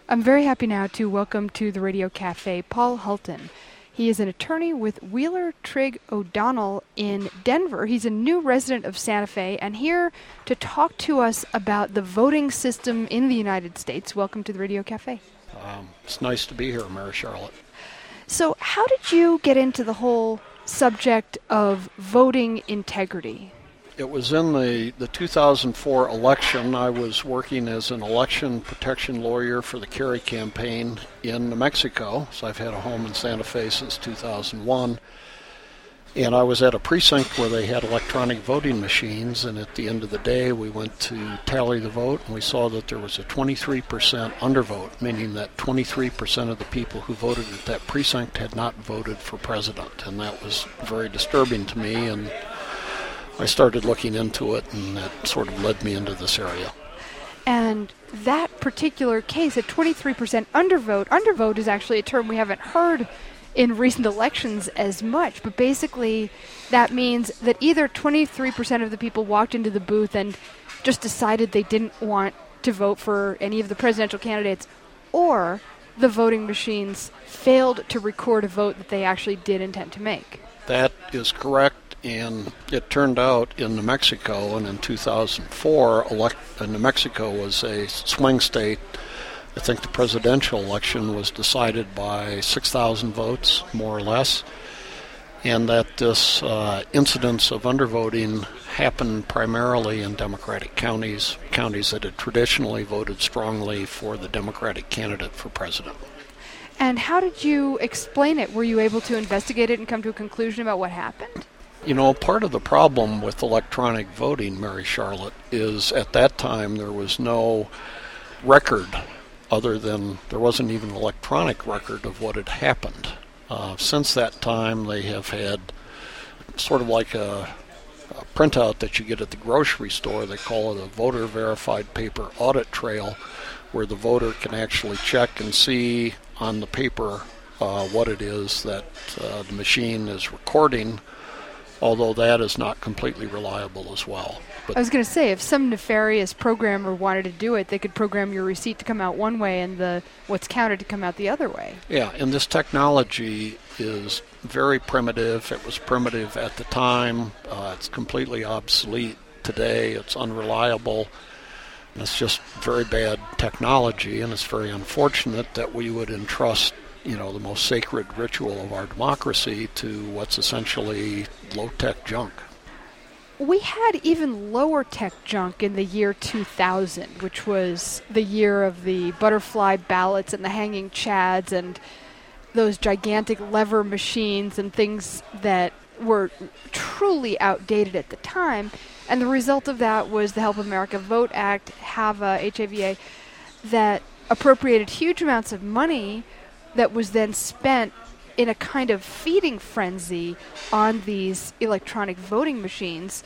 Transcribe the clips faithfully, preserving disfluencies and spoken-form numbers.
I'm very happy now to welcome to the Radio Cafe Paul Hulton. He is an attorney with Wheeler Trigg O'Donnell in Denver. He's a new resident of Santa Fe and here to talk to us about the voting system in the United States. Welcome to the Radio Cafe. Um, it's nice to be here, Mary Charlotte. So how did you get into the whole subject of voting integrity? It was in the, the two thousand four election. I was working as an election protection lawyer for the Kerry campaign in New Mexico. So I've had a home in Santa Fe since two thousand one. And I was at a precinct where they had electronic voting machines. And at the end of the day, we went to tally the vote, and we saw that there was a twenty-three percent undervote, meaning that twenty-three percent of the people who voted at that precinct had not voted for president. And that was very disturbing to me. And I started looking into it, and that sort of led me into this area. And that particular case, a twenty-three percent undervote, undervote is actually a term we haven't heard in recent elections as much, but basically that means that either twenty-three percent of the people walked into the booth and just decided they didn't want to vote for any of the presidential candidates, or the voting machines failed to record a vote that they actually did intend to make. That is correct. And it turned out in New Mexico, and in two thousand four, elect, uh, New Mexico was a swing state. I think the presidential election was decided by six thousand votes, more or less, and that this uh, incidence of undervoting happened primarily in Democratic counties, counties that had traditionally voted strongly for the Democratic candidate for president. And how did you explain it? Were you able to investigate it and come to a conclusion about what happened? You know, part of the problem with electronic voting, Mary Charlotte, is at that time there was no record other than there wasn't even an electronic record of what had happened. Uh, since that time, they have had sort of like a, a printout that you get at the grocery store. They call it a voter-verified paper audit trail, where the voter can actually check and see on the paper uh, what it is that uh, the machine is recording, although that is not completely reliable as well. But I was going to say, if some nefarious programmer wanted to do it, they could program your receipt to come out one way and the what's counted to come out the other way. Yeah, and this technology is very primitive. It was primitive at the time. Uh, it's completely obsolete today. It's unreliable. And it's just very bad technology, and it's very unfortunate that we would entrust you know, the most sacred ritual of our democracy to what's essentially low-tech junk. We had even lower-tech junk in the year two thousand, which was the year of the butterfly ballots and the hanging chads and those gigantic lever machines and things that were truly outdated at the time. And the result of that was the Help America Vote Act, HAVA, H A V A, that appropriated huge amounts of money that was then spent in a kind of feeding frenzy on these electronic voting machines.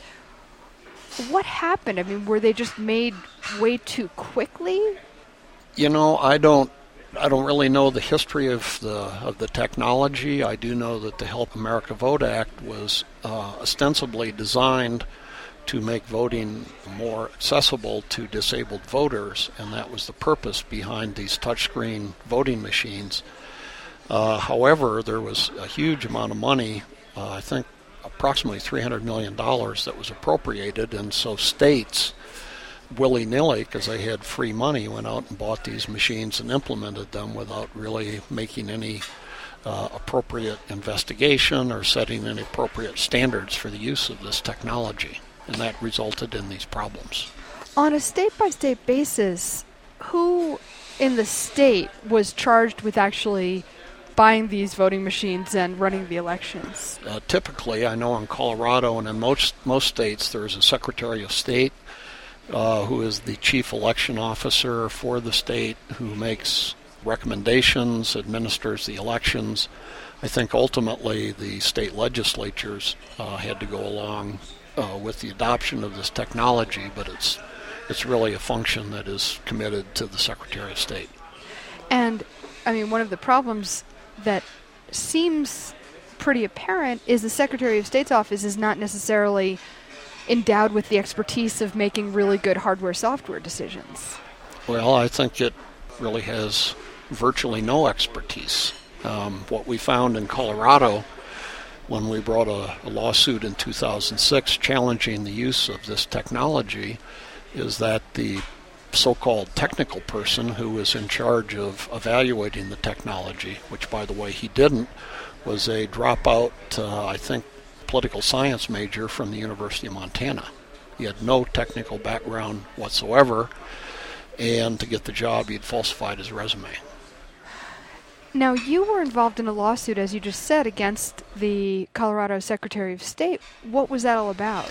What happened? I mean, were they just made way too quickly? You know, I don't I don't really know the history of the of the technology. I do know that the Help America Vote Act was uh, ostensibly designed to make voting more accessible to disabled voters, and that was the purpose behind these touchscreen voting machines. Uh, however, there was a huge amount of money, uh, I think approximately three hundred million dollars that was appropriated, and so states, willy-nilly, because they had free money, went out and bought these machines and implemented them without really making any uh, appropriate investigation or setting any appropriate standards for the use of this technology. And that resulted in these problems. On a state-by-state basis, who in the state was charged with actually buying these voting machines and running the elections? Uh, typically, I know in Colorado and in most most states, there's a Secretary of State uh, who is the chief election officer for the state, who makes recommendations, administers the elections. I think ultimately the state legislatures uh, had to go along Uh, with the adoption of this technology, but it's it's really a function that is committed to the Secretary of State. And, I mean, one of the problems that seems pretty apparent is the Secretary of State's office is not necessarily endowed with the expertise of making really good hardware-software decisions. Well, I think it really has virtually no expertise. Um, what we found in Colorado when we brought a, a lawsuit in two thousand six challenging the use of this technology is that the so-called technical person who was in charge of evaluating the technology, which by the way he didn't, was a dropout, uh, I think, political science major from the University of Montana. He had no technical background whatsoever, and to get the job he'd falsified his resume. Now, you were involved in a lawsuit, as you just said, against the Colorado Secretary of State. What was that all about?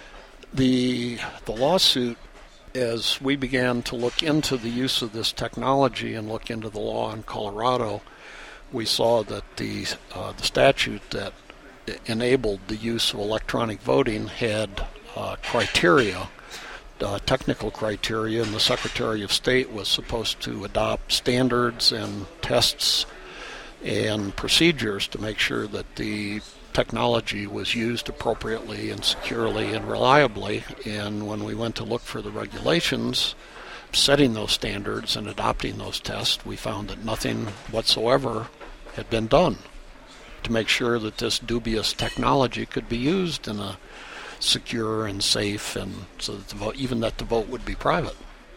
The the lawsuit, as we began to look into the use of this technology and look into the law in Colorado, we saw that the uh, the statute that enabled the use of electronic voting had uh, criteria, uh, technical criteria, and the Secretary of State was supposed to adopt standards and tests and procedures to make sure that the technology was used appropriately and securely and reliably. And when we went to look for the regulations setting those standards and adopting those tests, we found that nothing whatsoever had been done to make sure that this dubious technology could be used in a secure and safe, and so that the vote, even that the vote would be private.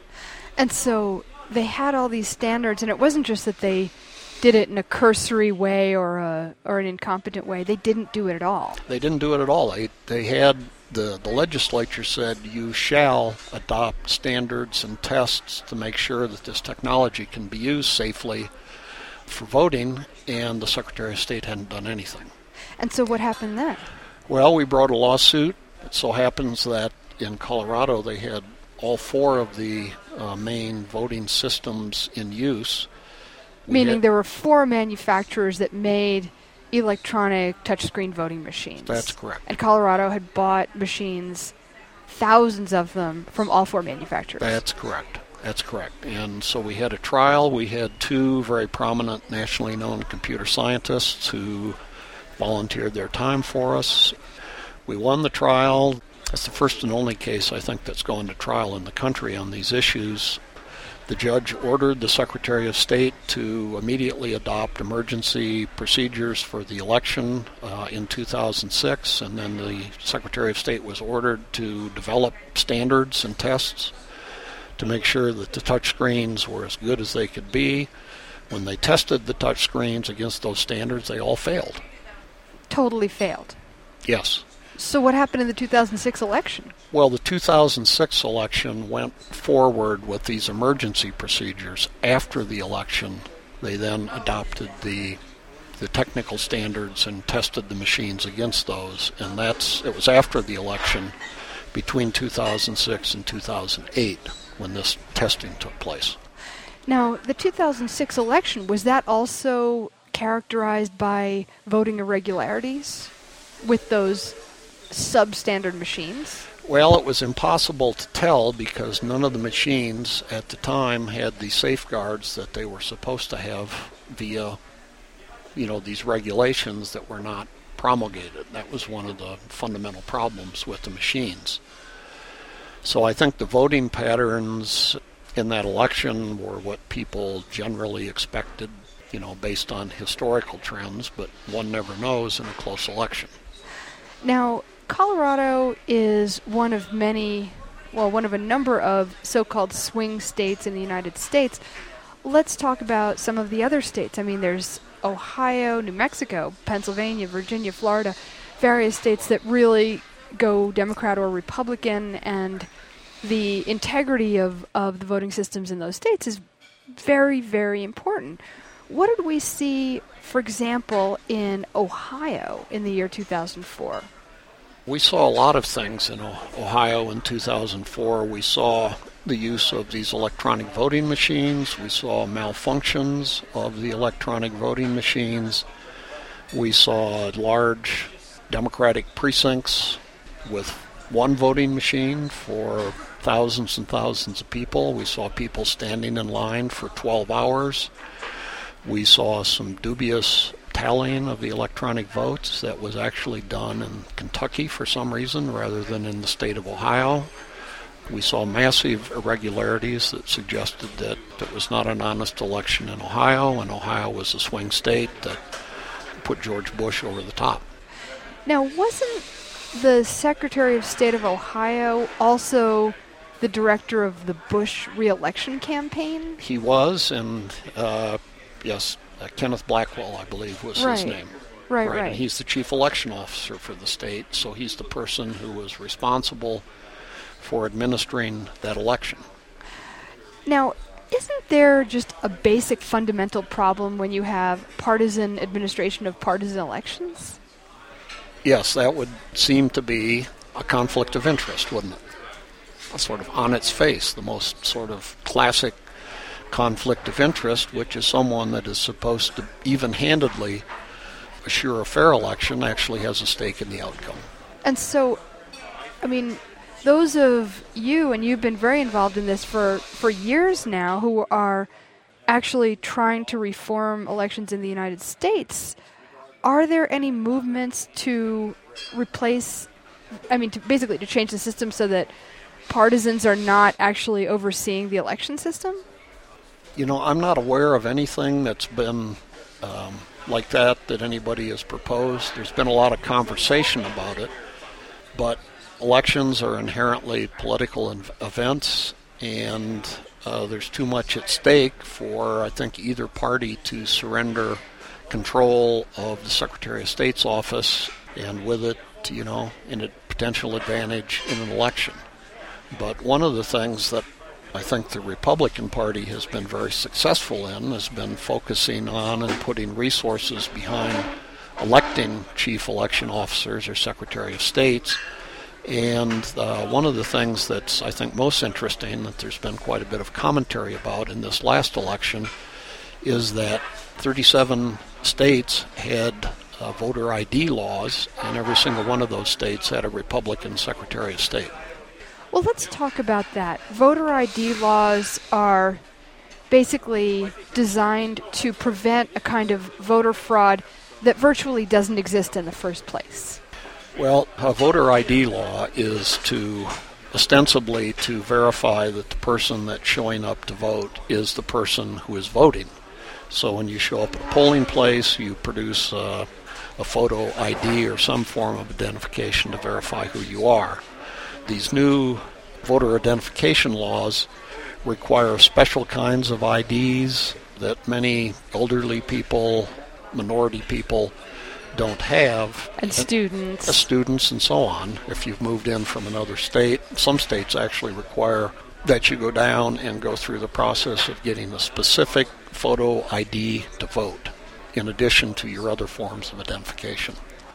And so they had all these standards, and it wasn't just that they did it in a cursory way or a or an incompetent way. They didn't do it at all. They didn't do it at all. They they had the the legislature said you shall adopt standards and tests to make sure that this technology can be used safely for voting, and the Secretary of State hadn't done anything. And so what happened then? Well, we brought a lawsuit. It so happens that in Colorado they had all four of the uh, main voting systems in use. We Meaning had, there were four manufacturers that made electronic touchscreen voting machines. That's correct. And Colorado had bought machines, thousands of them, from all four manufacturers. That's correct. That's correct. And so we had a trial. We had two very prominent nationally known computer scientists who volunteered their time for us. We won the trial. That's the first and only case, I think, that's gone to trial in the country on these issues. The judge ordered the Secretary of State to immediately adopt emergency procedures for the election uh, in two thousand six, and then the Secretary of State was ordered to develop standards and tests to make sure that the touchscreens were as good as they could be. When they tested the touchscreens against those standards, they all failed. Totally failed. Yes. So what happened in the two thousand six election? Well, the two thousand six election went forward with these emergency procedures. After the election, they then adopted the the technical standards and tested the machines against those. And that's it was after the election, between two thousand six and two thousand eight, when this testing took place. Now, the two thousand six election, was that also characterized by voting irregularities with those substandard machines? Well, it was impossible to tell because none of the machines at the time had the safeguards that they were supposed to have via, you know, these regulations that were not promulgated. That was one of the fundamental problems with the machines. So I think the voting patterns in that election were what people generally expected, you know, based on historical trends, but one never knows in a close election. Now, Colorado is one of many, well, one of a number of so-called swing states in the United States. Let's talk about some of the other states. I mean, there's Ohio, New Mexico, Pennsylvania, Virginia, Florida, various states that really go Democrat or Republican, and the integrity of, of the voting systems in those states is very, very important. What did we see, for example, in Ohio in the year two thousand four? We saw a lot of things in Ohio in two thousand four. We saw the use of these electronic voting machines. We saw malfunctions of the electronic voting machines. We saw large Democratic precincts with one voting machine for thousands and thousands of people. We saw people standing in line for twelve hours. We saw some dubious tallying of the electronic votes that was actually done in Kentucky for some reason rather than in the state of Ohio. We saw massive irregularities that suggested that it was not an honest election in Ohio, and Ohio was a swing state that put George Bush over the top. Now, wasn't the Secretary of State of Ohio also the director of the Bush re-election campaign? He was, and uh, yes, uh, Kenneth Blackwell, I believe, was right. his name. Right, right. And he's the chief election officer for the state, so he's the person who was responsible for administering that election. Now, isn't there just a basic fundamental problem when you have partisan administration of partisan elections? Yes, that would seem to be a conflict of interest, wouldn't it? Sort of on its face, the most sort of classic conflict of interest, which is someone that is supposed to even-handedly assure a fair election actually has a stake in the outcome. And so, I mean, those of you, and you've been very involved in this for, for years now, who are actually trying to reform elections in the United States, are there any movements to replace, I mean, to basically to change the system so that partisans are not actually overseeing the election system? You know, I'm not aware of anything that's been um, like that that anybody has proposed. There's been a lot of conversation about it, but elections are inherently political in- events, and uh, there's too much at stake for, I think, either party to surrender control of the Secretary of State's office, and with it, you know, in a potential advantage in an election. But one of the things that I think the Republican Party has been very successful in has been focusing on and putting resources behind electing chief election officers or Secretary of States. And uh, one of the things that's, I think, most interesting that there's been quite a bit of commentary about in this last election is that thirty-seven states had uh, voter I D laws, and every single one of those states had a Republican Secretary of State. Well, let's talk about that. Voter I D laws are basically designed to prevent a kind of voter fraud that virtually doesn't exist in the first place. Well, a voter I D law is to ostensibly to verify that the person that's showing up to vote is the person who is voting. So when you show up at a polling place, you produce uh, a photo I D or some form of identification to verify who you are. These new voter identification laws require special kinds of I Ds that many elderly people, minority people don't have. And students. Uh, students and so on. If you've moved in from another state, some states actually require that you go down and go through the process of getting a specific photo I D to vote, in addition to your other forms of identification.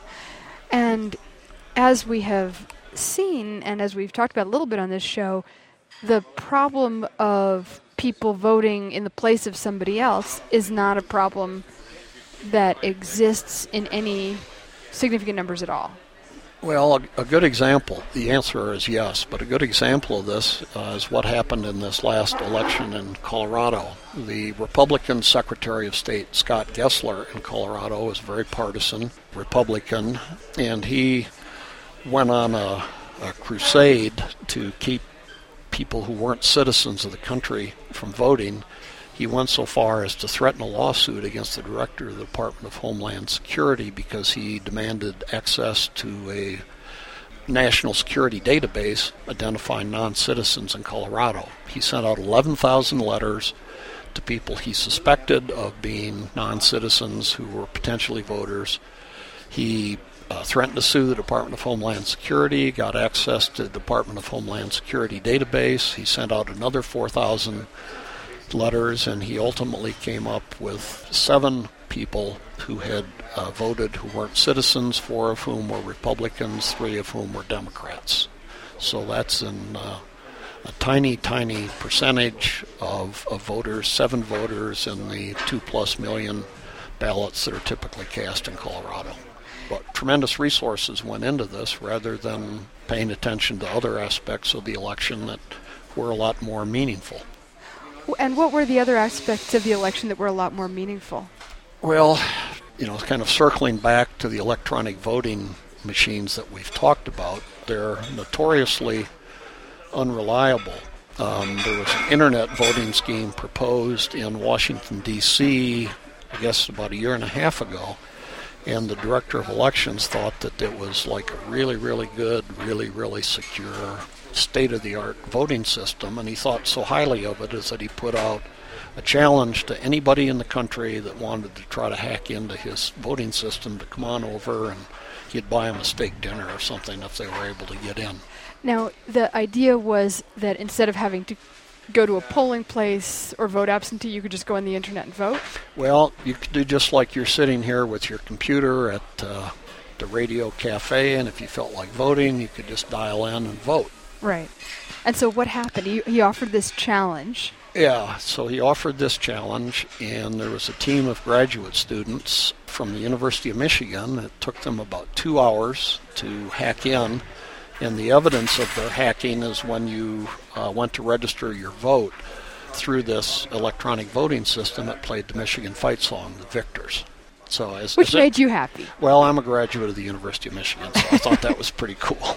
And as we have seen, and as we've talked about a little bit on this show, the problem of people voting in the place of somebody else is not a problem that exists in any significant numbers at all. Well, a, a good example, the answer is yes, but a good example of this uh, is what happened in this last election in Colorado. The Republican Secretary of State, Scott Gessler, in Colorado, was very partisan Republican, and he went on a, a crusade to keep people who weren't citizens of the country from voting. He went so far as to threaten a lawsuit against the director of the Department of Homeland Security because he demanded access to a national security database identifying non-citizens in Colorado. He sent out eleven thousand letters to people he suspected of being non-citizens who were potentially voters. He uh, threatened to sue the Department of Homeland Security, got access to the Department of Homeland Security database. He sent out another four thousand letters, and he ultimately came up with seven people who had uh, voted who weren't citizens, four of whom were Republicans, three of whom were Democrats. So that's in uh, a tiny, tiny percentage of, of voters, seven voters in the two plus million ballots that are typically cast in Colorado. But tremendous resources went into this rather than paying attention to other aspects of the election that were a lot more meaningful. And what were the other aspects of the election that were a lot more meaningful? Well, you know, kind of circling back to the electronic voting machines that we've talked about, they're notoriously unreliable. Um, there was an internet voting scheme proposed in Washington, D C, I guess about a year and a half ago, and the director of elections thought that it was like a really, really good, really, really secure, state-of-the-art voting system, and he thought so highly of it is that he put out a challenge to anybody in the country that wanted to try to hack into his voting system to come on over, and he'd buy them a steak dinner or something if they were able to get in. Now, the idea was that instead of having to go to a polling place or vote absentee, you could just go on the internet and vote? Well, you could do just like you're sitting here with your computer at uh, the radio cafe, and if you felt like voting, you could just dial in and vote. Right. And so what happened? He, he offered this challenge. Yeah, so he offered this challenge, and there was a team of graduate students from the University of Michigan. It took them about two hours to hack in, and the evidence of their hacking is when you uh, went to register your vote through this electronic voting system, it played the Michigan fight song, The Victors. So as, Which as made it, you happy? Well, I'm a graduate of the University of Michigan, so I thought that was pretty cool.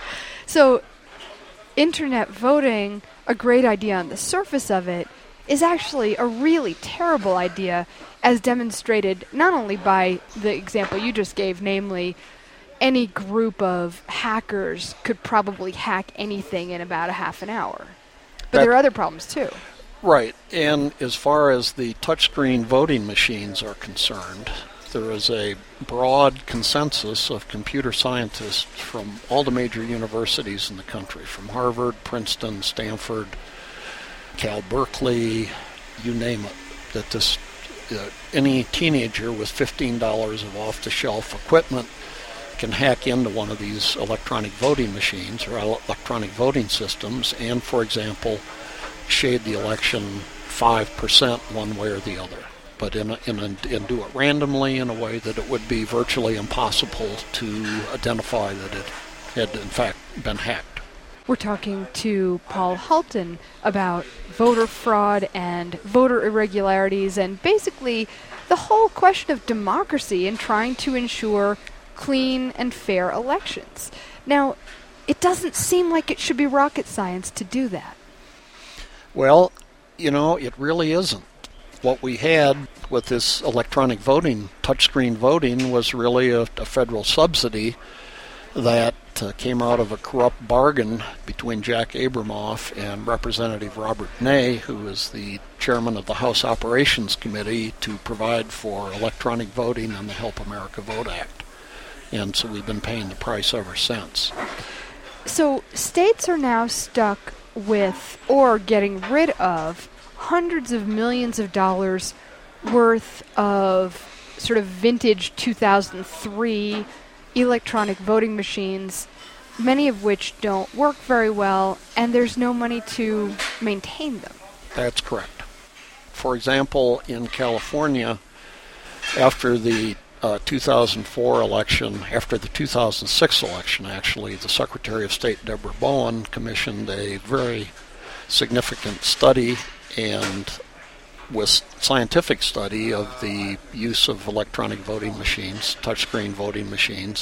So internet voting, a great idea on the surface of it, is actually a really terrible idea, as demonstrated not only by the example you just gave, namely any group of hackers could probably hack anything in about a half an hour. But that, there are other problems too. Right, and as far as the touchscreen voting machines are concerned, there is a broad consensus of computer scientists from all the major universities in the country, from Harvard, Princeton, Stanford, Cal Berkeley, you name it, that this uh, any teenager with fifteen dollars of off-the-shelf equipment can hack into one of these electronic voting machines or electronic voting systems and, for example, shade the election five percent one way or the other. But in, a, in a, and do it randomly in a way that it would be virtually impossible to identify that it had, in fact, been hacked. We're talking to Paul Halton about voter fraud and voter irregularities and basically the whole question of democracy and trying to ensure clean and fair elections. Now, it doesn't seem like it should be rocket science to do that. Well, you know, it really isn't. What we had with this electronic voting, touchscreen voting, was really a, a federal subsidy that uh, came out of a corrupt bargain between Jack Abramoff and Representative Robert Ney, who is the chairman of the House Operations Committee, to provide for electronic voting and the Help America Vote Act. And so we've been paying the price ever since. So states are now stuck with, or getting rid of, hundreds of millions of dollars worth of sort of vintage two thousand three electronic voting machines, many of which don't work very well, and there's no money to maintain them. That's correct. For example, in California, after the uh, two thousand four election, after the two thousand six election, actually, the Secretary of State, Deborah Bowen, commissioned a very significant study and with scientific study of the use of electronic voting machines, touchscreen voting machines,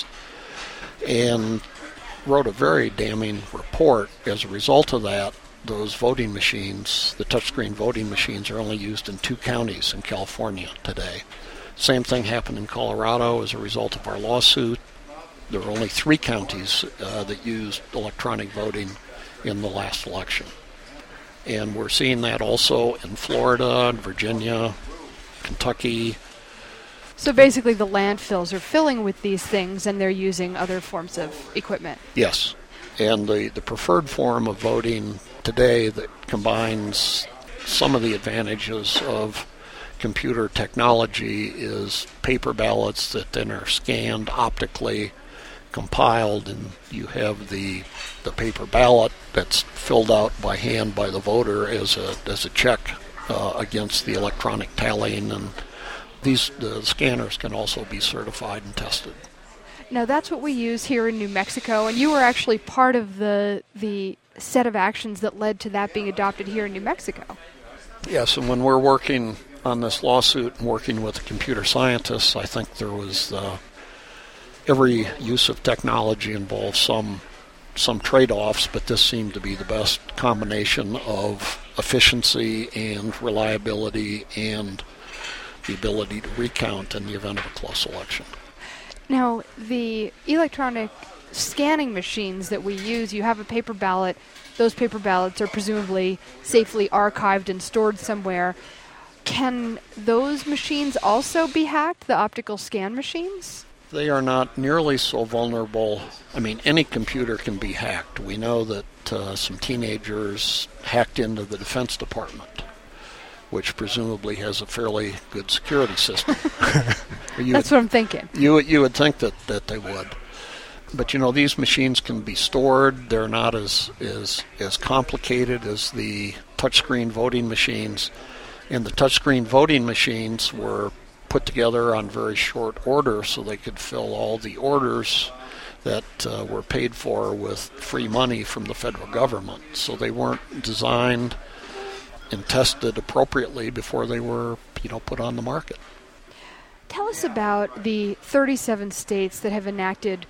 and wrote a very damning report. As a result of that, those voting machines, the touchscreen voting machines, are only used in two counties in California today. Same thing happened in Colorado as a result of our lawsuit. There were only three counties uh, that used electronic voting in the last election. And we're seeing that also in Florida, Virginia, Kentucky. So basically the landfills are filling with these things and they're using other forms of equipment. Yes. And the, the preferred form of voting today that combines some of the advantages of computer technology is paper ballots that then are scanned optically, compiled, and you have the the paper ballot that's filled out by hand by the voter as a as a check uh, against the electronic tallying, and these the scanners can also be certified and tested. Now that's what we use here in New Mexico, and you were actually part of the the set of actions that led to that being adopted here in New Mexico. Yes, and when we're working on this lawsuit and working with the computer scientists, I think there was uh, every use of technology involves some some trade-offs, but this seemed to be the best combination of efficiency and reliability and the ability to recount in the event of a close election. Now, the electronic scanning machines that we use, you have a paper ballot. Those paper ballots are presumably safely archived and stored somewhere. Can those machines also be hacked, the optical scan machines? They are not nearly so vulnerable. I mean, any computer can be hacked. We know that uh, some teenagers hacked into the Defense Department, which presumably has a fairly good security system. That's would, what I'm thinking. You, you would think that, that they would. But, you know, these machines can be stored. They're not as, as, as complicated as the touchscreen voting machines. And the touchscreen voting machines were put together on very short order so they could fill all the orders that uh, were paid for with free money from the federal government. So they weren't designed and tested appropriately before they were, you know, put on the market. Tell us about the thirty-seven states that have enacted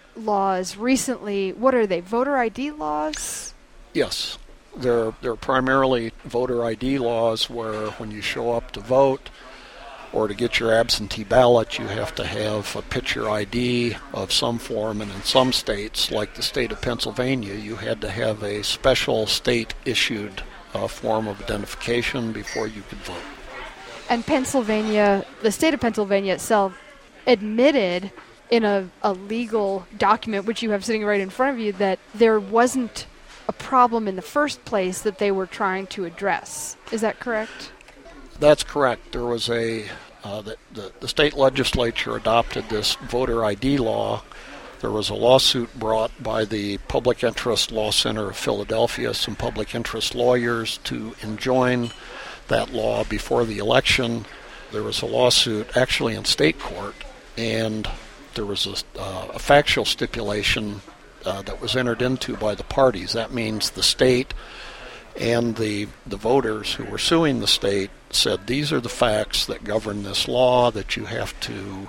laws recently. What are they, voter I D laws? Yes. They're, they're primarily voter I D laws where when you show up to vote or to get your absentee ballot, you have to have a picture I D of some form. And in some states, like the state of Pennsylvania, you had to have a special state-issued uh, form of identification before you could vote. And Pennsylvania, the state of Pennsylvania itself, admitted in a, a legal document, which you have sitting right in front of you, that there wasn't a problem in the first place that they were trying to address. Is that correct? That's correct. There was a, uh, the, the, the state legislature adopted this voter I D law. There was a lawsuit brought by the Public Interest Law Center of Philadelphia, some public interest lawyers, to enjoin that law before the election. There was a lawsuit actually in state court, and there was a, uh, a factual stipulation uh, that was entered into by the parties. That means the state and the the voters who were suing the state said, these are the facts that govern this law that you have to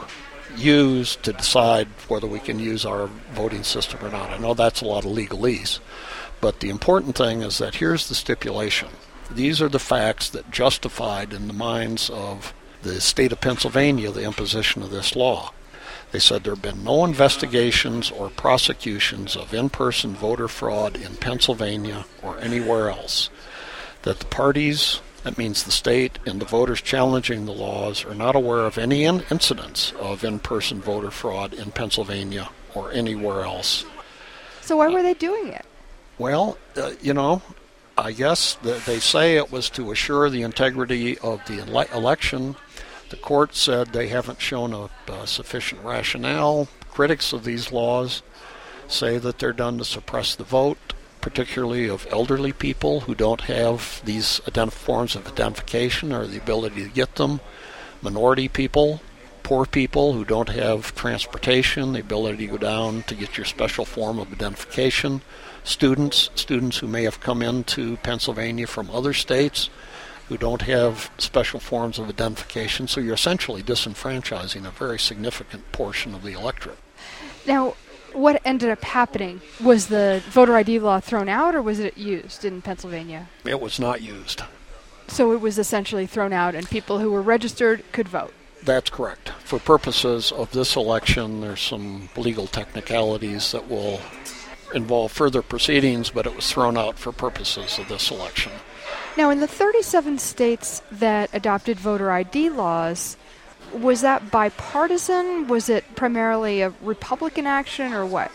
use to decide whether we can use our voting system or not. I know that's a lot of legalese, but the important thing is that here's the stipulation. These are the facts that justified in the minds of the state of Pennsylvania the imposition of this law. They said there have been no investigations or prosecutions of in-person voter fraud in Pennsylvania or anywhere else. That the parties, that means the state, and the voters challenging the laws are not aware of any in- incidents of in-person voter fraud in Pennsylvania or anywhere else. So why were they doing it? Well, uh, you know, I guess the, they say it was to assure the integrity of the ele- election. The court said they haven't shown a, a sufficient rationale. Critics of these laws say that they're done to suppress the vote, particularly of elderly people who don't have these identif- forms of identification or the ability to get them, minority people, poor people who don't have transportation, the ability to go down to get your special form of identification, students, students who may have come into Pennsylvania from other states who don't have special forms of identification. So you're essentially disenfranchising a very significant portion of the electorate. Now, what ended up happening? Was the voter I D law thrown out, or was it used in Pennsylvania? It was not used. So it was essentially thrown out, and people who were registered could vote? That's correct. For purposes of this election, there's some legal technicalities that will involve further proceedings, but it was thrown out for purposes of this election. Now, in the thirty-seven states that adopted voter I D laws, was that bipartisan? Was it primarily a Republican action, or what?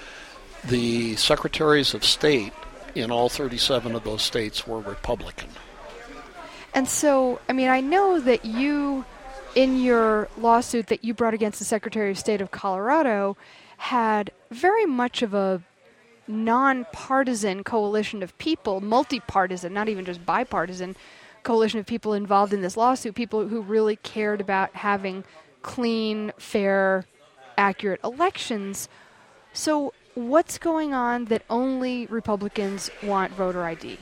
The secretaries of state in all thirty-seven of those states were Republican. And so, I mean, I know that you, in your lawsuit that you brought against the Secretary of State of Colorado, had very much of a non-partisan coalition of people, multi-partisan, not even just bipartisan, coalition of people involved in this lawsuit, people who really cared about having clean, fair, accurate elections. So what's going on that only Republicans want voter I D?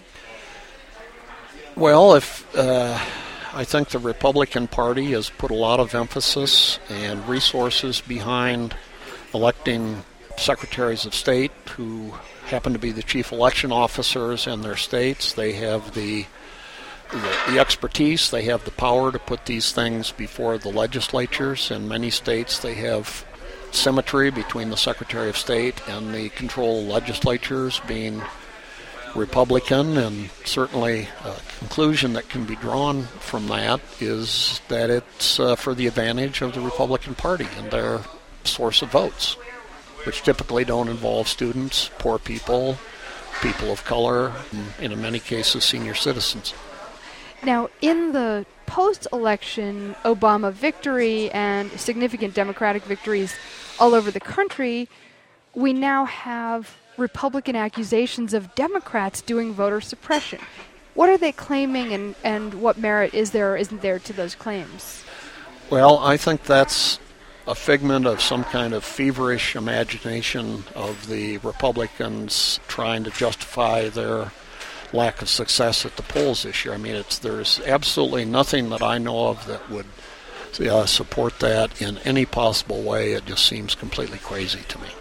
Well, if uh, I think the Republican Party has put a lot of emphasis and resources behind electing secretaries of state who happen to be the chief election officers in their states. They have the, the the expertise, they have the power to put these things before the legislatures. In many states, they have symmetry between the Secretary of State and the control legislatures being Republican, and certainly a conclusion that can be drawn from that is that it's uh, for the advantage of the Republican Party and their source of votes, which typically don't involve students, poor people, people of color, and in many cases senior citizens. Now, in the post-election Obama victory and significant Democratic victories all over the country, we now have Republican accusations of Democrats doing voter suppression. What are they claiming, and, and what merit is there or isn't there to those claims? Well, I think that's a figment of some kind of feverish imagination of the Republicans trying to justify their lack of success at the polls this year. I mean, it's there's absolutely nothing that I know of that would uh, support that in any possible way. It just seems completely crazy to me.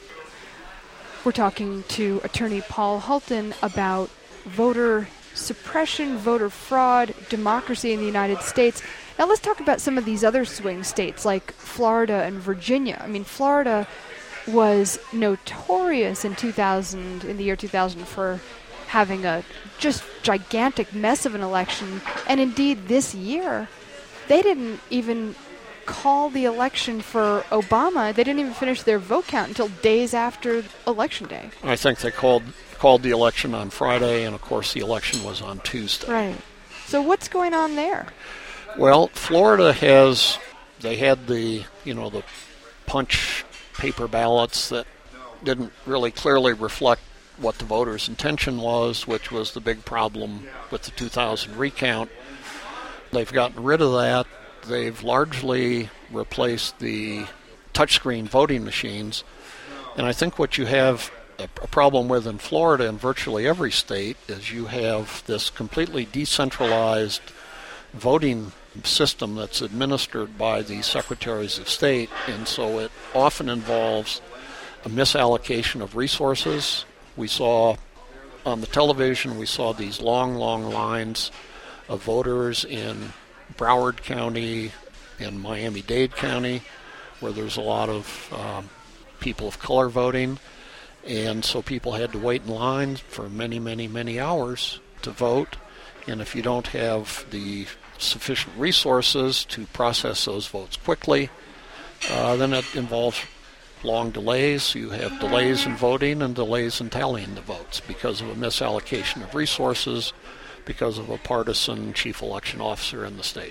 We're talking to attorney Paul Hultin about voter suppression, voter fraud, democracy in the United States. Now let's talk about some of these other swing states like Florida and Virginia. I mean, Florida was notorious in two thousand, in the year two thousand, for having a just gigantic mess of an election. And indeed, this year, they didn't even call the election for Obama. They didn't even finish their vote count until days after Election Day. I think they called called the election on Friday, and of course the election was on Tuesday. Right. So what's going on there? Well, Florida has, they had the, you know, the punch paper ballots that didn't really clearly reflect what the voters' intention was, which was the big problem with the two thousand recount. They've gotten rid of that. They've largely replaced the touchscreen voting machines. And I think what you have a, a problem with in Florida and virtually every state is you have this completely decentralized voting system that's administered by the secretaries of state, and so it often involves a misallocation of resources. We saw on the television, we saw these long, long lines of voters in Broward County and Miami-Dade County, where there's a lot of um, people of color voting, and so people had to wait in line for many, many, many hours to vote, and if you don't have the sufficient resources to process those votes quickly, uh, then it involves long delays. You have delays in voting and delays in tallying the votes because of a misallocation of resources, because of a partisan chief election officer in the state.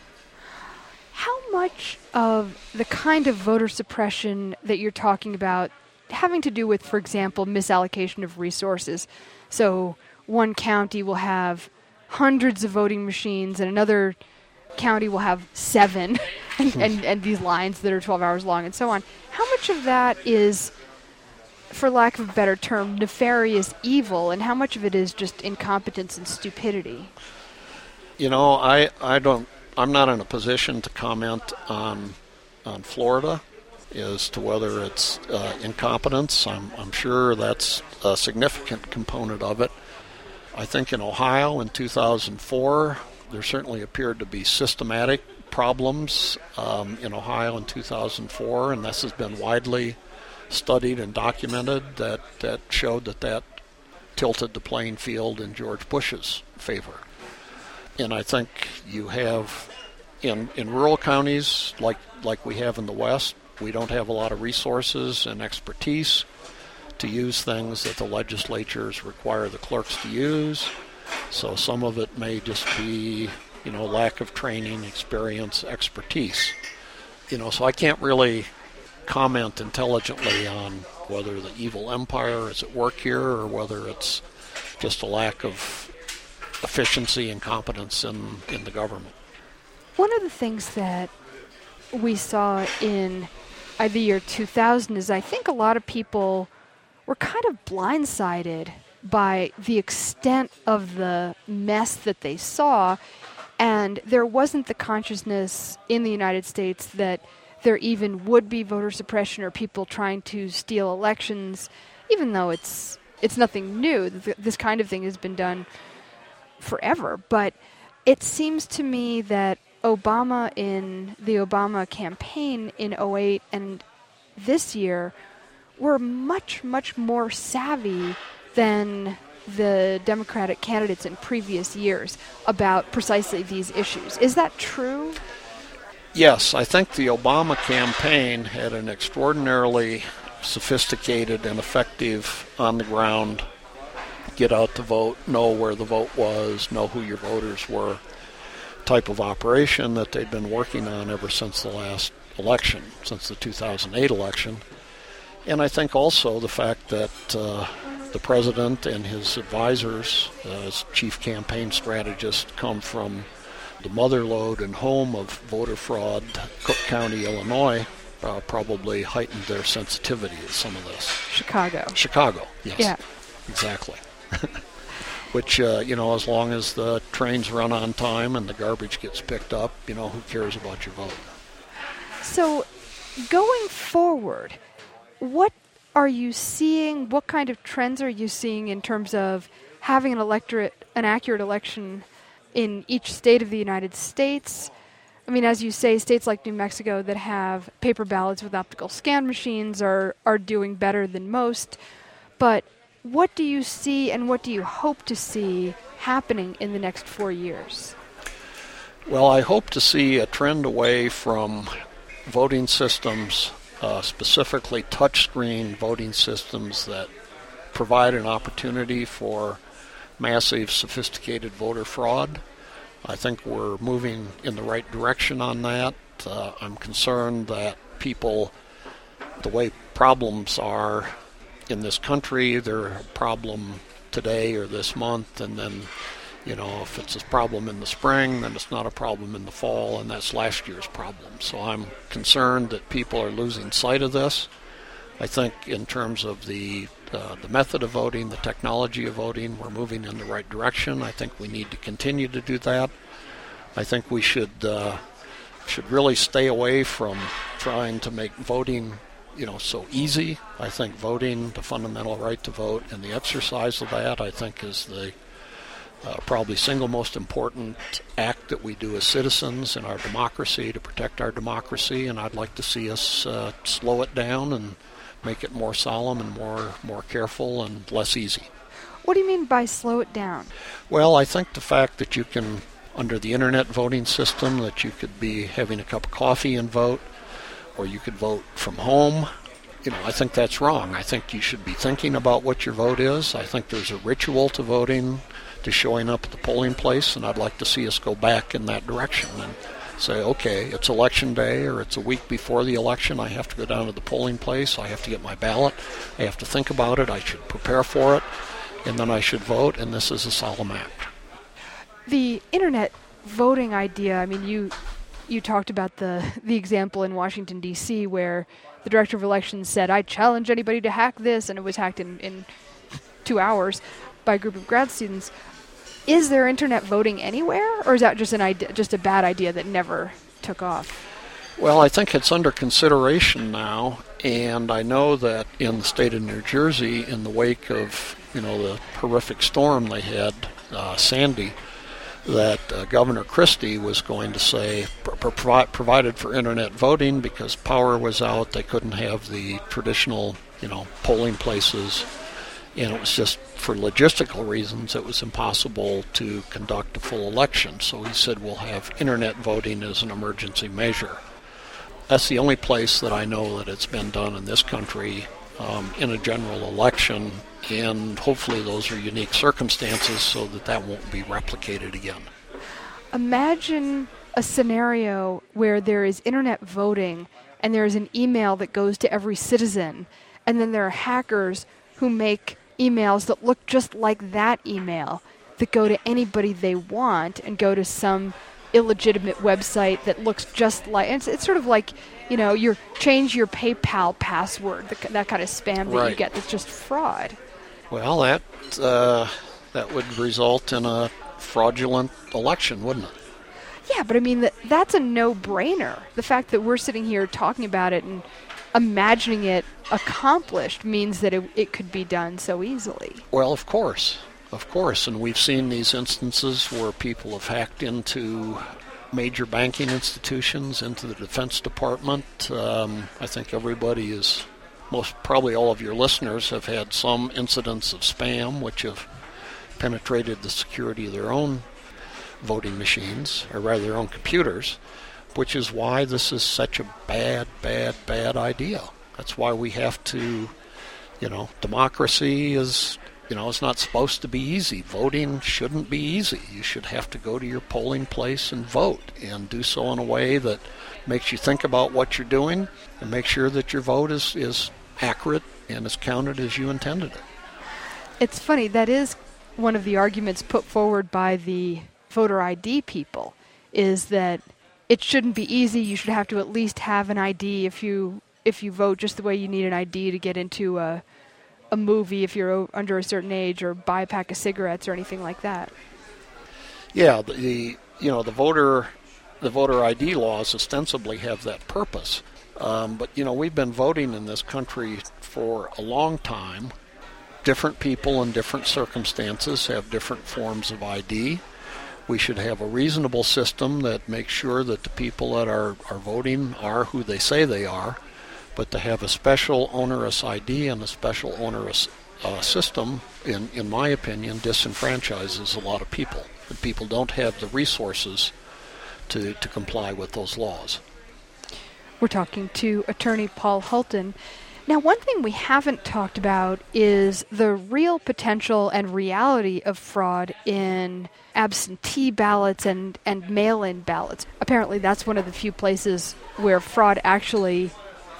How much of the kind of voter suppression that you're talking about having to do with, for example, misallocation of resources? So one county will have hundreds of voting machines and another county will have seven and, and, and these lines that are twelve hours long and so on. How much of that is, for lack of a better term, nefarious evil, and how much of it is just incompetence and stupidity? You know, I, I don't, I'm not in a position to comment on on Florida as to whether it's uh, incompetence. I'm, I'm sure that's a significant component of it. I think in Ohio in two thousand four, there certainly appeared to be systematic problems um, in Ohio in two thousand four, and this has been widely studied and documented that, that showed that that tilted the playing field in George Bush's favor. And I think you have, in in rural counties like like we have in the West, we don't have a lot of resources and expertise to use things that the legislatures require the clerks to use. So some of it may just be, you know, lack of training, experience, expertise. You know, so I can't really comment intelligently on whether the evil empire is at work here or whether it's just a lack of efficiency and competence in, in the government. One of the things that we saw in uh, the year two thousand is I think a lot of people were kind of blindsided by the extent of the mess that they saw, and there wasn't the consciousness in the United States that there even would be voter suppression or people trying to steal elections, even though it's it's nothing new. This kind of thing has been done forever. But it seems to me that Obama in the Obama campaign in oh eight and this year were much, much more savvy than the Democratic candidates in previous years about precisely these issues. Is that true? Yes, I think the Obama campaign had an extraordinarily sophisticated and effective on-the-ground get out the vote, know where the vote was, know who your voters were type of operation that they'd been working on ever since the last election, since the two thousand eight election. And I think also the fact that uh, the president and his advisors, uh, his chief campaign strategist, come from the mother lode and home of voter fraud, Cook County, Illinois, uh, probably heightened their sensitivity to some of this. Chicago. Chicago, yes. Yeah. Exactly. Which, uh, you know, as long as the trains run on time and the garbage gets picked up, you know, who cares about your vote? So, going forward, what are you seeing? What kind of trends are you seeing in terms of having an electorate, an accurate election in each state of the United States? I mean, as you say, states like New Mexico that have paper ballots with optical scan machines are, are doing better than most. But what do you see and what do you hope to see happening in the next four years? Well, I hope to see a trend away from voting systems, uh, specifically touchscreen voting systems that provide an opportunity for massive, sophisticated voter fraud. I think we're moving in the right direction on that. Uh, I'm concerned that people, the way problems are in this country, they're a problem today or this month, and then, you know, if it's a problem in the spring, then it's not a problem in the fall, and that's last year's problem. So I'm concerned that people are losing sight of this. I think in terms of the uh, the method of voting, the technology of voting, we're moving in the right direction. I think we need to continue to do that. I think we should uh, should really stay away from trying to make voting, you know, so easy. I think voting, the fundamental right to vote, and the exercise of that, I think, is the uh, probably single most important act that we do as citizens in our democracy to protect our democracy. And I'd like to see us uh, slow it down and make it more solemn and more more careful and less easy. What do you mean by slow it down? Well, I think the fact that you can, under the internet voting system, that you could be having a cup of coffee and vote, or you could vote from home, you know, I think that's wrong. I think you should be thinking about what your vote is. I think there's a ritual to voting, to showing up at the polling place, and I'd like to see us go back in that direction and say, okay, it's election day or it's a week before the election, I have to go down to the polling place, I have to get my ballot, I have to think about it, I should prepare for it, and then I should vote, and this is a solemn act. The internet voting idea, I mean, you you talked about the, the example in Washington, D C, where the director of elections said, I challenge anybody to hack this, and it was hacked in, in two hours by a group of grad students. Is there internet voting anywhere, or is that just an idea, just a bad idea that never took off? Well, I think it's under consideration now, and I know that in the state of New Jersey, in the wake of, you know, the horrific storm they had, uh, Sandy, that uh, Governor Christie was going to say, pro- pro- provided for internet voting because power was out, they couldn't have the traditional, you know, polling places, and it was just for logistical reasons it was impossible to conduct a full election. So he said we'll have internet voting as an emergency measure. That's the only place that I know that it's been done in this country um, in a general election, and hopefully those are unique circumstances so that that won't be replicated again. Imagine a scenario where there is internet voting and there is an email that goes to every citizen, and then there are hackers who make emails that look just like that email that go to anybody they want and go to some illegitimate website that looks just like, it's, it's sort of like, you know, you change your PayPal password, the, that kind of spam that right. you get that's just fraud. Well, that uh, that would result in a fraudulent election, wouldn't it? Yeah, but I mean, that, that's a no-brainer. The fact that we're sitting here talking about it and imagining it accomplished means that it, it could be done so easily. Well, of course. Of course. And we've seen these instances where people have hacked into major banking institutions, into the Defense Department. Um, I think everybody is, most probably all of your listeners have had some incidents of spam which have penetrated the security of their own voting machines, or rather their own computers, which is why this is such a bad, bad, bad idea. That's why we have to, you know, democracy is, you know, it's not supposed to be easy. Voting shouldn't be easy. You should have to go to your polling place and vote, and do so in a way that makes you think about what you're doing and make sure that your vote is, is accurate and is counted as you intended it. It's funny, that is one of the arguments put forward by the voter I D people, is that it shouldn't be easy. You should have to at least have an I D if you if you vote, just the way you need an I D to get into a a movie if you're o- under a certain age, or buy a pack of cigarettes or anything like that. Yeah, the, the you know the voter the voter I D laws ostensibly have that purpose, um, but you know we've been voting in this country for a long time. Different people in different circumstances have different forms of I D. We should have a reasonable system that makes sure that the people that are, are voting are who they say they are, but to have a special onerous I D and a special onerous uh, system, in, in my opinion, disenfranchises a lot of people. And people don't have the resources to, to comply with those laws. We're talking to attorney Paul Hultin. Now, one thing we haven't talked about is the real potential and reality of fraud in absentee ballots and, and mail-in ballots. Apparently, that's one of the few places where fraud actually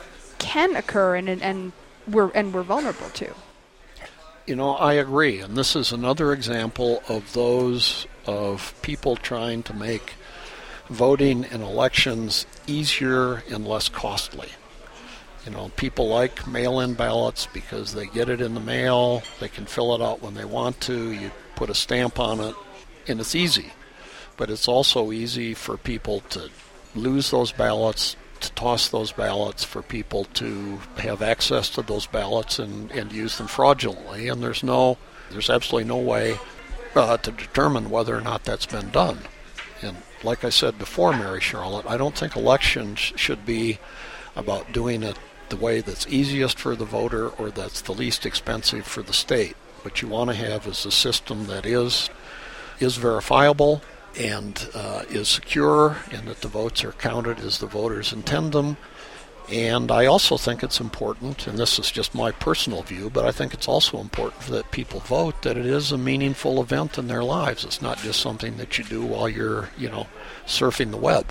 can occur and and, and we're and we're vulnerable to. You know, I agree, and this is another example of those of people trying to make voting in elections easier and less costly. You know, people like mail-in ballots because they get it in the mail, they can fill it out when they want to, you put a stamp on it, and it's easy. But it's also easy for people to lose those ballots, to toss those ballots, for people to have access to those ballots and, and use them fraudulently, and there's no, there's absolutely no way uh, to determine whether or not that's been done. And like I said before, Mary Charlotte, I don't think elections should be about doing it the way that's easiest for the voter or that's the least expensive for the state. What you want to have is a system that is is verifiable and uh, is secure, and that the votes are counted as the voters intend them. And I also think it's important, and this is just my personal view, but I think it's also important that people vote, that it is a meaningful event in their lives. It's not just something that you do while you're, you know, surfing the web.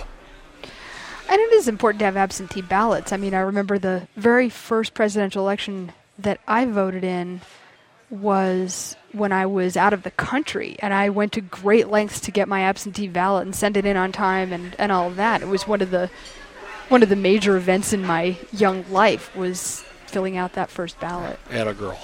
And it is important to have absentee ballots. I mean, I remember the very first presidential election that I voted in was when I was out of the country, and I went to great lengths to get my absentee ballot and send it in on time and, and all of that. It was one of the one of the major events in my young life, was filling out that first ballot. Atta girl.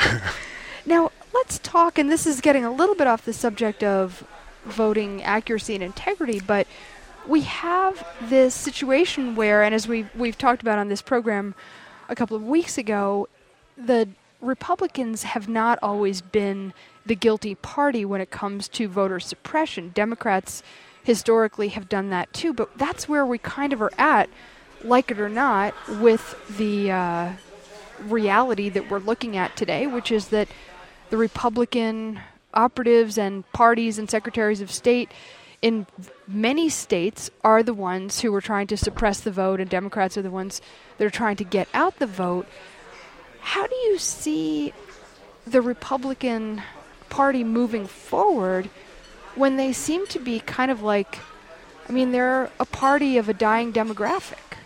Now, let's talk, and this is getting a little bit off the subject of voting accuracy and integrity, but we have this situation where, and as we've, we've talked about on this program a couple of weeks ago, the Republicans have not always been the guilty party when it comes to voter suppression. Democrats historically have done that too, but that's where we kind of are at, like it or not, with the uh, reality that we're looking at today, which is that the Republican operatives and parties and secretaries of state in many states are the ones who are trying to suppress the vote, and Democrats are the ones that are trying to get out the vote. How do you see the Republican Party moving forward when they seem to be kind of like, I mean, they're a party of a dying demographic?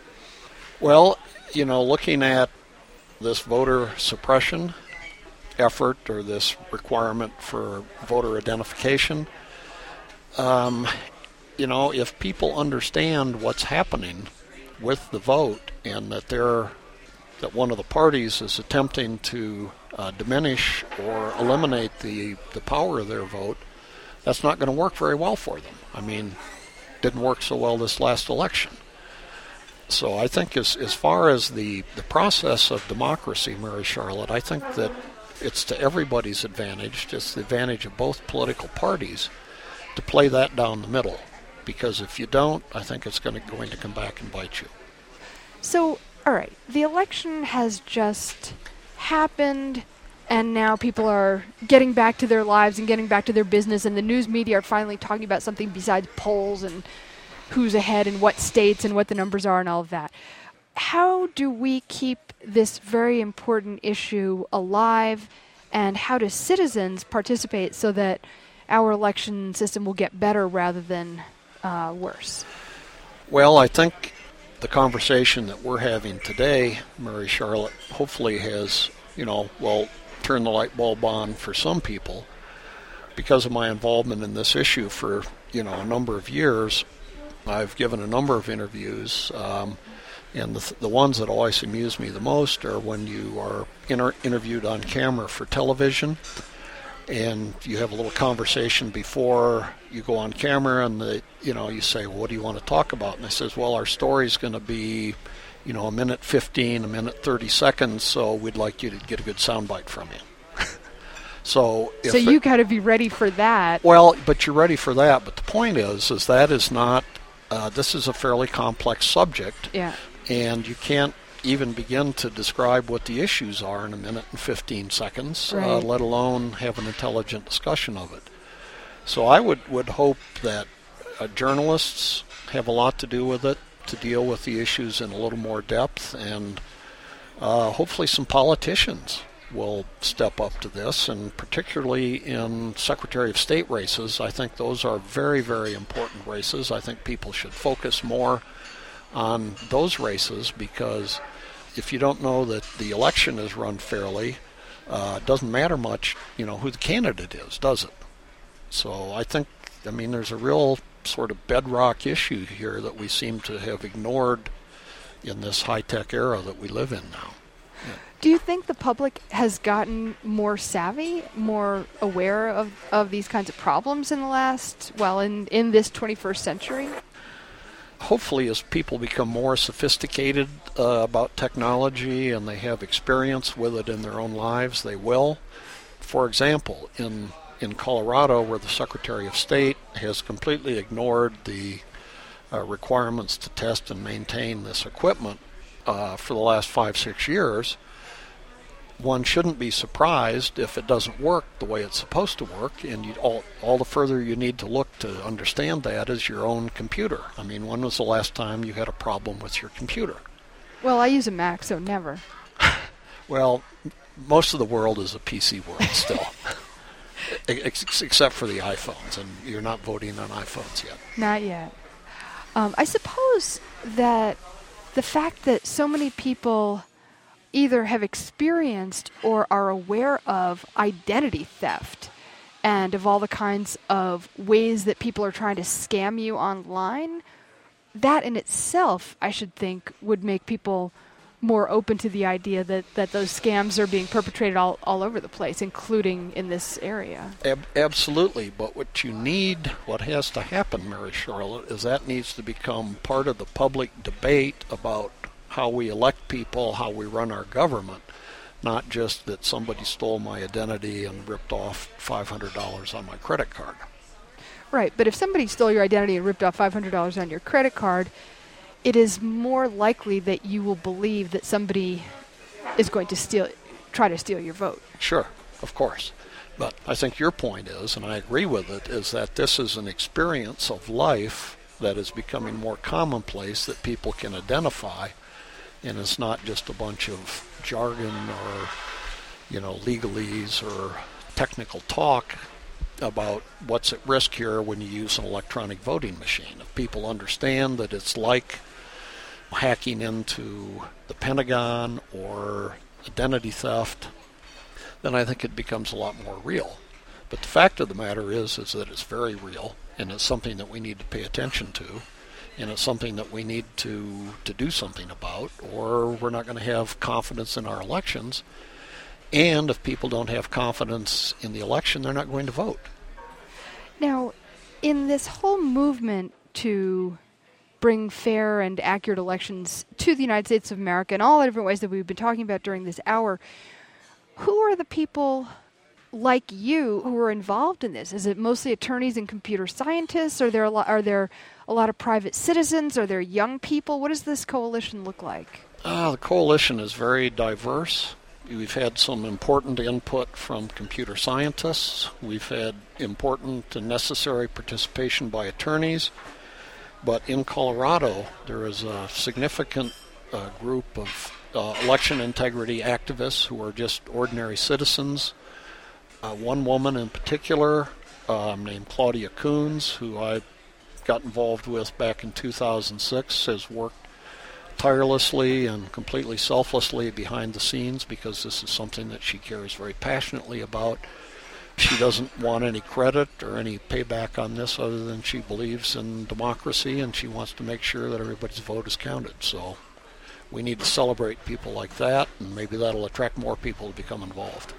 Well, you know, looking at this voter suppression effort, or this requirement for voter identification, um, you know, if people understand what's happening with the vote, and that they're that one of the parties is attempting to uh, diminish or eliminate the, the power of their vote, that's not going to work very well for them. I mean, didn't work so well this last election. So I think as as far as the, the process of democracy, Mary Charlotte, I think that it's to everybody's advantage, it's the advantage of both political parties, to play that down the middle. Because if you don't, I think it's going to, going to come back and bite you. So, all right, the election has just happened, and now people are getting back to their lives and getting back to their business, and the news media are finally talking about something besides polls and who's ahead and what states and what the numbers are and all of that. How do we keep this very important issue alive, and how do citizens participate so that our election system will get better rather than uh, worse? Well, I think the conversation that we're having today, Mary Charlotte, hopefully has, you know, well, turned the light bulb on for some people. Because of my involvement in this issue for, you know, a number of years, I've given a number of interviews, um, and the, th- the ones that always amuse me the most are when you are inter- interviewed on camera for television, and you have a little conversation before you go on camera, and the, you know, you say, well, what do you want to talk about? And they says, well, our story's going to be, you know, a minute fifteen, a minute thirty seconds, so we'd like you to get a good soundbite from you. So, if so you got to be ready for that. Well, but you're ready for that. But the point is, is that is not. Uh, this is a fairly complex subject, yeah. And you can't even begin to describe what the issues are in a minute and fifteen seconds, right. uh, let alone have an intelligent discussion of it. So I would, would hope that uh, journalists have a lot to do with it, to deal with the issues in a little more depth, and uh, hopefully some politicians will step up to this, and particularly in Secretary of State races. I think those are very, very important races. I think people should focus more on those races, because if you don't know that the election is run fairly, uh, it doesn't matter much, you know, who the candidate is, does it? So I think, I mean, there's a real sort of bedrock issue here that we seem to have ignored in this high-tech era that we live in now. Yeah. Do you think the public has gotten more savvy, more aware of, of these kinds of problems in the last, well, in, in this twenty-first century? Hopefully, as people become more sophisticated uh, about technology and they have experience with it in their own lives, they will. For example, in in Colorado, where the Secretary of State has completely ignored the uh, requirements to test and maintain this equipment uh, for the last five, six years, one shouldn't be surprised if it doesn't work the way it's supposed to work, and you, all, all the further you need to look to understand that is your own computer. I mean, when was the last time you had a problem with your computer? Well, I use a Mac, so never. Well, most of the world is a P C world still, Ex- except for the iPhones, and you're not voting on iPhones yet. Not yet. Um, I suppose that the fact that so many people either have experienced or are aware of identity theft and of all the kinds of ways that people are trying to scam you online, that in itself, I should think, would make people more open to the idea that, that those scams are being perpetrated all, all over the place, including in this area. Ab- absolutely, but what you need, what has to happen, Mary Charlotte, is that needs to become part of the public debate about how we elect people, how we run our government, not just that somebody stole my identity and ripped off five hundred dollars on my credit card. Right, but if somebody stole your identity and ripped off five hundred dollars on your credit card, it is more likely that you will believe that somebody is going to steal, try to steal your vote. Sure, of course. But I think your point is, and I agree with it, is that this is an experience of life that is becoming more commonplace that people can identify. And it's not just a bunch of jargon or, you know, legalese or technical talk about what's at risk here when you use an electronic voting machine. If people understand that it's like hacking into the Pentagon or identity theft, then I think it becomes a lot more real. But the fact of the matter is, is that it's very real, and it's something that we need to pay attention to. And it's something that we need to, to do something about, or we're not going to have confidence in our elections. And if people don't have confidence in the election, they're not going to vote. Now, in this whole movement to bring fair and accurate elections to the United States of America in all the different ways that we've been talking about during this hour. Who are the people like you who are involved in this? Is it mostly attorneys and computer scientists? Are there a lot, are there a lot of private citizens? Are there young people? What does this coalition look like? Uh, the coalition is very diverse. We've had some important input from computer scientists. We've had important and necessary participation by attorneys. But in Colorado, there is a significant uh, group of uh, election integrity activists who are just ordinary citizens. Uh, one woman in particular, uh, named Claudia Coons, who I got involved with back in two thousand six, has worked tirelessly and completely selflessly behind the scenes because this is something that she cares very passionately about. She doesn't want any credit or any payback on this other than she believes in democracy and she wants to make sure that everybody's vote is counted. So we need to celebrate people like that, and maybe that'll attract more people to become involved.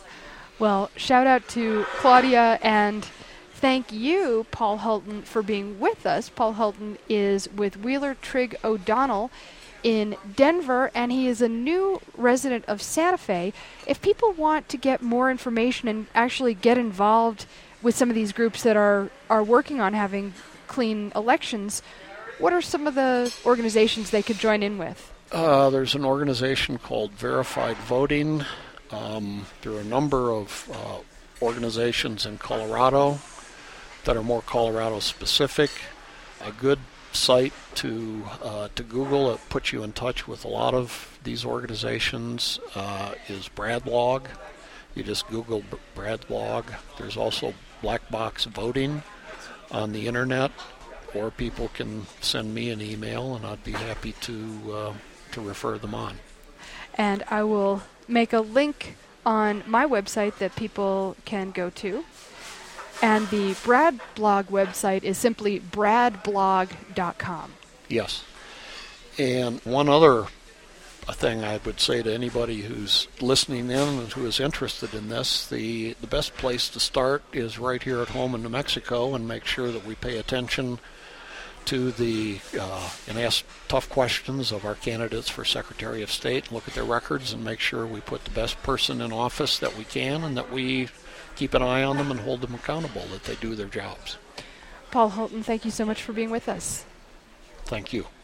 Well, shout out to Claudia, and thank you, Paul Hulton, for being with us. Paul Hulton is with Wheeler Trigg O'Donnell in Denver, and he is a new resident of Santa Fe. If people want to get more information and actually get involved with some of these groups that are, are working on having clean elections, what are some of the organizations they could join in with? Uh, there's an organization called Verified Voting. Um, there are a number of uh, organizations in Colorado that are more Colorado specific. A good site to uh, to Google that puts you in touch with a lot of these organizations uh, is Bradblog. You just Google B- Bradblog. There's also Black Box Voting on the internet, or people can send me an email and I'd be happy to uh, to refer them on. And I will make a link on my website that people can go to. And the Brad blog website is simply brad blog dot com. Yes. And one other thing I would say to anybody who's listening in and who is interested in this, the, the best place to start is right here at home in New Mexico, and make sure that we pay attention to the uh, and ask tough questions of our candidates for Secretary of State, look at their records and make sure we put the best person in office that we can, and that we keep an eye on them and hold them accountable, that they do their jobs. Paul Hulton, thank you so much for being with us. Thank you.